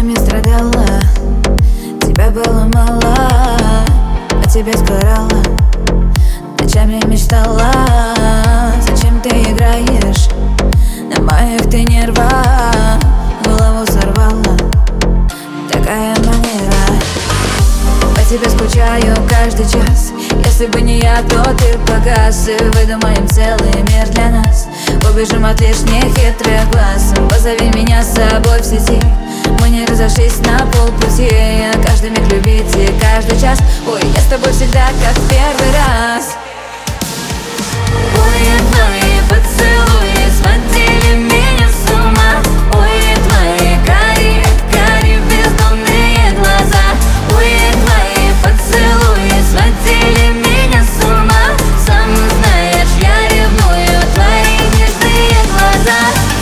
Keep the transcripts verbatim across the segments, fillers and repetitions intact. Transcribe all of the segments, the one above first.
Ночами страдала, тебя было мало, о тебе сгорала, ночами мечтала. Зачем ты играешь на моих ты нервах? Голову сорвала, такая манера. По тебе скучаю каждый час. Если бы не я, то ты погас. И выдумаем целый мир для нас. Убежим от лишних хитрых глаз. Позови меня с собой в сети. Мы не разошлись на полпути. Каждый миг любить и каждый час. Ой, я с тобой всегда как в первый раз. Ой, твои поцелуи сводили меня с ума. Ой, твои карие, карие бездонные глаза. Ой, твои поцелуи сводили меня с ума. Сам знаешь, я ревную твои нежные глаза.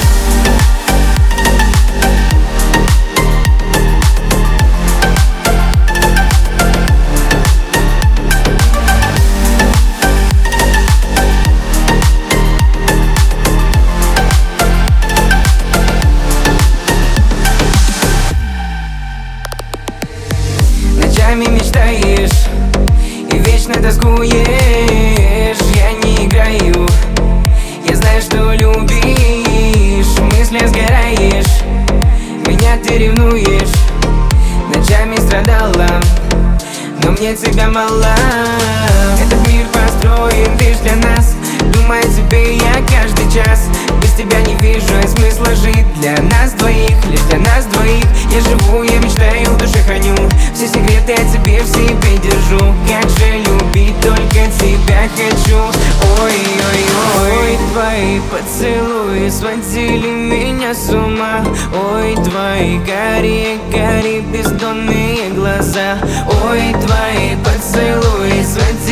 Ночами мечтаешь и вечно тоскуешь. Я не играю, я знаю, что любишь. В мыслях сгораешь, меня ты ревнуешь. Ночами страдала, но мне тебя мало. Этот мир построен лишь для нас. Думаю о тебе я каждый час. Без тебя не вижу смысла жить. Для нас двоих, лишь для нас двоих. Я живу, я мечтаю, в душе храню. Все секреты о тебе в себе держу. Как же любить, только тебя хочу. Ой-ой-ой, твои поцелуи сводили меня с ума. Ой, твои карие-карие бездонные глаза. Ой, твои поцелуи сводили